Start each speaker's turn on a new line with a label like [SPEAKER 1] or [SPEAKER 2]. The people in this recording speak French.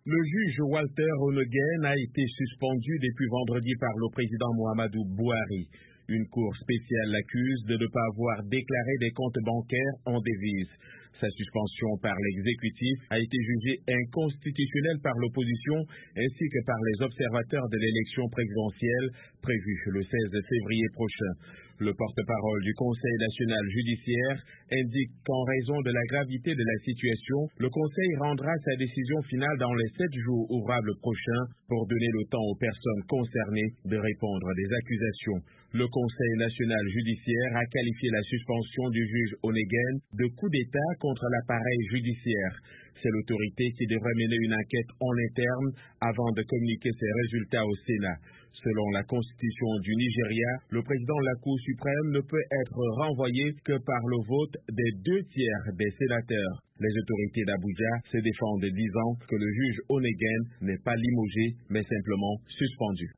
[SPEAKER 1] Le juge Walter Onnoghen a été suspendu depuis vendredi par le président Muhammadu Buhari. Une cour spéciale l'accuse de ne pas avoir déclaré des comptes bancaires en devises. Sa suspension par l'exécutif a été jugée inconstitutionnelle par l'opposition ainsi que par les observateurs de l'élection présidentielle prévue le 16 février prochain. Le porte-parole du Conseil national judiciaire indique qu'en raison de la gravité de la situation, le Conseil rendra sa décision finale dans les 7 jours ouvrables prochains pour donner le temps aux personnes concernées de répondre à des accusations. Le Conseil national judiciaire a qualifié la suspension du juge Onnoghen de coup d'État contre l'appareil judiciaire. C'est l'autorité qui devrait mener une enquête en interne avant de communiquer ses résultats au Sénat. Selon la Constitution du Nigeria, le président de la Cour suprême ne peut être renvoyé que par le vote des 2/3 des sénateurs. Les autorités d'Abuja se défendent disant que le juge Onnoghen n'est pas limogé, mais simplement suspendu.